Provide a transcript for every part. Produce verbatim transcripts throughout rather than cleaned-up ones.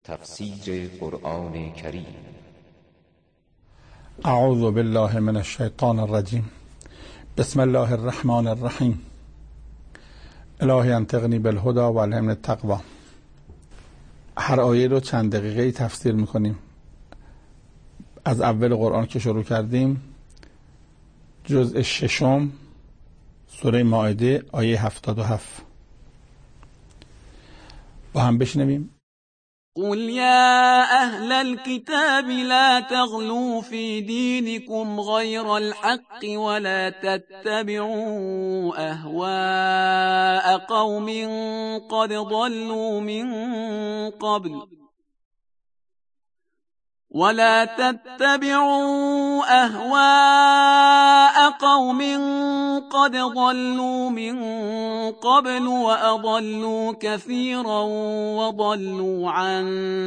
تفسیر قرآن کریم. اعوذ بالله من الشیطان الرجیم. بسم الله الرحمن الرحیم. الهی انطقنی بالهدی و الهمنی التقوی. هر آیه رو چند دقیقه تفسیر میکنیم. از اول قرآن که شروع کردیم، جزء ششم سوره مائده آیه هفتاد و هفت با هم بشنویم. قل يا أهل الكتاب لا تغلوا في دينكم غير الحق ولا تتبعوا أهواء قوم قد ضلوا من قبل ولا تتبعوا أهواء قوم قد ضلوا من قبل وأضلوا كثيرا وضلوا عن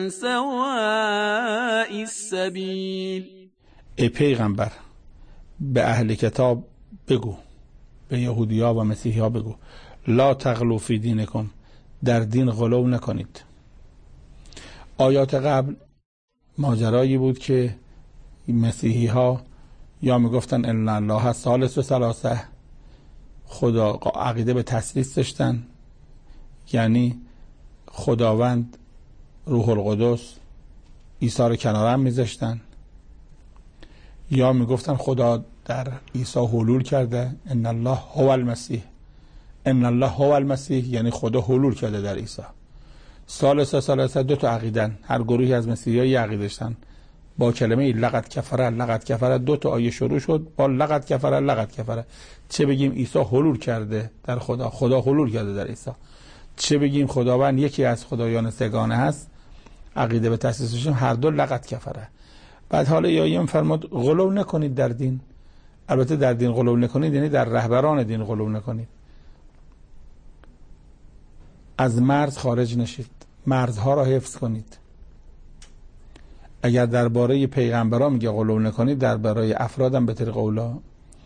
سواء السبيل. ای پیغمبر، به اهل کتاب بگو، به یهودیا و مسیحیا بگو، لا تغلو فی دینکم، در دین غلو نکنید. آیات قبل ماجرایی بود که مسیحی ها یا میگفتن ان الله ثالث و ثلاثه، خدا عقیده به تثلیث داشتن، یعنی خداوند روح القدس عیسی رو کنار هم میذاشتن، یا میگفتن خدا در عیسی حلول کرده، ان الله هو المسیح، ان الله هو المسیح یعنی خدا حلول کرده در عیسی. ثالث و ثلاثه دو تا عقیدن، هر گروهی از مسیحی‌ها یه عقیده داشتن. با کلمه لقد کفر لقد کفر دو تا آیه شروع شد، با لقد کفر لقد کفر. چه بگیم عیسی حلول کرده در خدا، خدا حلول کرده در عیسی، چه بگیم خداوند یکی از خدایان سگانه هست، عقیده به تثلیثش، هر دو لقد کفره. بعد حالا یا فرمود غلو نکنید در دین. البته در دین غلو نکنید یعنی در رهبران دین غلو نکنید. از مرز خارج نشید، مرزها را حفظ کنید. اگر درباره پیغمبران میگه غلو نکنید، درباره افرادم به طریق اولا.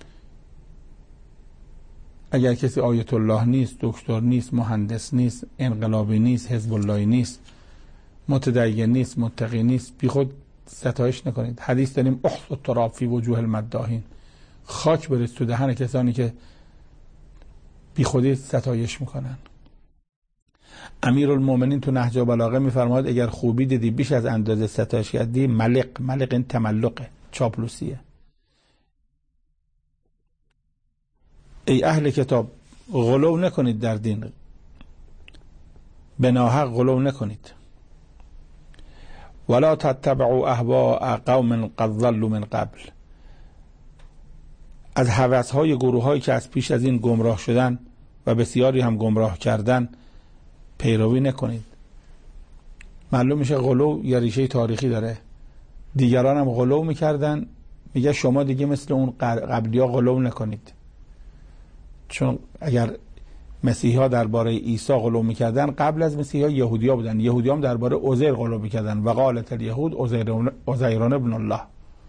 اگر کسی آیت الله نیست، دکتر نیست، مهندس نیست، انقلابی نیست، حزب اللهی نیست، متدین نیست، متقی نیست، بی خود ستایش نکنید. حدیث داریم احصوا التراب فی وجوه المداحین، خاک بریز تو دهن کسانی که بی خودی ستایش میکنن. امیرالمومنین تو نهج البلاغه میفرماید اگر خوبی دیدی بیش از اندازه ستایش کردی، ملق، ملق این تملقه، چاپلوسیه. ای اهل کتاب، غلو نکنید در دین، به ناحق غلو نکنید. ولا تتبعوا اهواء قوم قد ضلوا من قبل، از هوس‌های گروه‌هایی که از پیش از این گمراه شدن و بسیاری هم گمراه کردن پیروی نکنید. معلوم میشه غلو یا ریشه تاریخی داره. دیگران هم غلو میکردن، میگه شما دیگه مثل اون قبلی ها غلو نکنید. چون اگر مسیحی ها درباره عیسی غلو میکردن، قبل از مسیحی ها یهودی ها بودن. یهودی هم درباره عزیر غلو میکردن و قالت الیهود عزیرون ابن الله.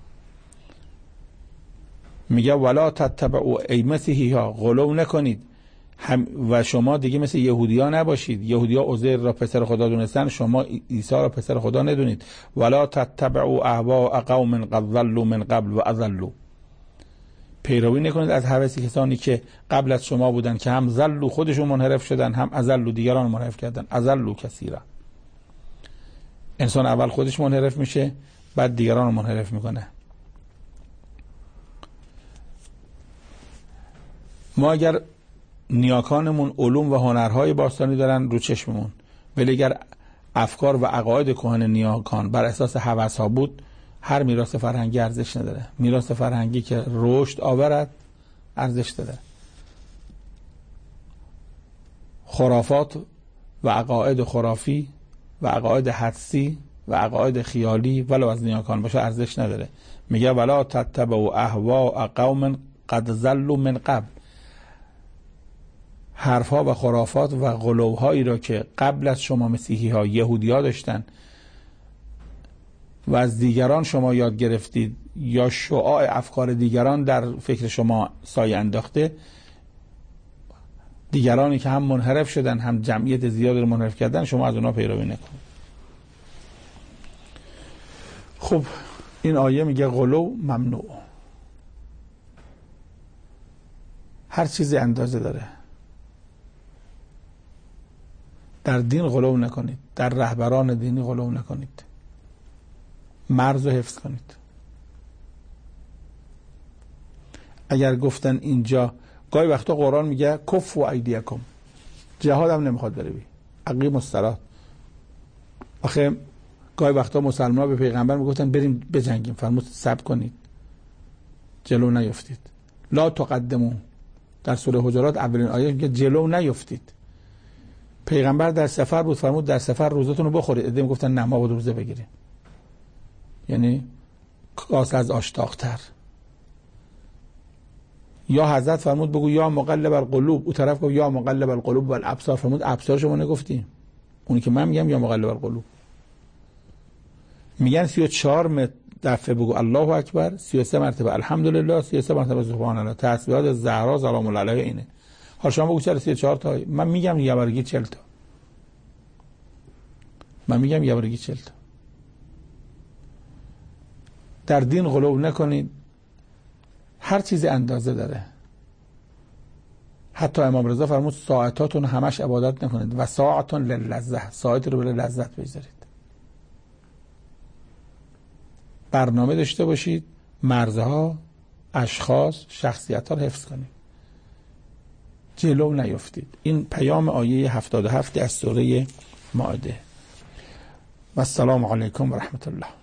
میگه ولا تتبعوا، ای مسیحی ها غلو نکنید هم و شما دیگه مثل یهودی‌ها نباشید. یهودی‌ها عزیر را پسر خدا دونستن، شما عیسی را پسر خدا ندونید. ولا تتبعوا اهواء قوم قد ضلوا من قبل و اضلوا، پیروی نکنید از هوس کسانی که قبل از شما بودن که هم ضلوا خودشون منحرف شدن، هم اضلوا دیگران منحرف کردن. اضلوا کثیرا، انسان اول خودش منحرف میشه، بعد دیگران رو منحرف میکنه. ما اگر نیاکانمون علوم و هنرهای باستانی دارن رو چشممون، ولی اگر افکار و عقاید کهن نیاکان بر اساس هوس‌ها بود، هر میراث فرهنگی ارزش نداره. میراث فرهنگی که رشد آورد ارزش داره. خرافات و عقاید خرافی و عقاید حدسی و عقاید خیالی ولو از نیاکان باشه ارزش نداره. میگه ولا تتبعوا اهواء قوم قد ضلوا من قبل، حرفها و خرافات و غلوهایی را که قبل از شما مسیحی ها یهودی ها داشتن و از دیگران شما یاد گرفتید، یا شعاع افکار دیگران در فکر شما سایه انداخته، دیگرانی که هم منحرف شدن هم جمعیت زیاد رو منحرف کردن، شما از اونا پیروی نکنید. خب این آیه میگه غلو ممنوع، هر چیزی اندازه داره. در دین غلو نکنید، در رهبران دینی غلو نکنید، مرز رو حفظ کنید. اگر گفتن اینجا گاهی وقتا قرآن میگه کف و ایدیکم، جهاد هم نمیخواد بره بی اقیم الصلاة. آخه گاهی وقتا مسلمان ها به پیغمبر میگفتن بریم بجنگیم، فرمود صبر کنید، جلو نیفتید. لا تقدمو، در سوره حجرات اولین آیه میگه جلو نیفتید. پیغمبر در سفر بود، فرمود در سفر روزتون رو بخورید. ادعا میگفتن نه ما باید روزه بگیریم، یعنی کاسه از آشتاقتر. یا حضرت فرمود بگو یا مقلب القلوب، او طرف گفت یا مقلب القلوب والابصار، فرمود ابصار شما نگفتیم، اونی که من میگم یا مقلب القلوب. میگن سی و چهار دفعه بگو الله اکبر، سی و سه مرتبه الحمدلله، سی و سه مرتبه سبحان الله. تسبیحات زهرا سلام الله علیها اینه. حالا شما بگو چرا سی و چهار تا؟ من میگم یه بارگی چهل تا. من میگم یه بارگی چهل تا. در دین غلو نکنید، هر چیزی اندازه داره. حتی امام رضا فرمود ساعتاتون همش عبادت نکنید و ساعتون للذت، ساعت رو برای لذت بگذارید. برنامه داشته باشید، مرزها، اشخاص، شخصیت ها رو حفظ کنید، جلو نیفتید. این پیام آیه هفتاد و هفت از سوره مائده. و السلام علیکم و رحمت الله.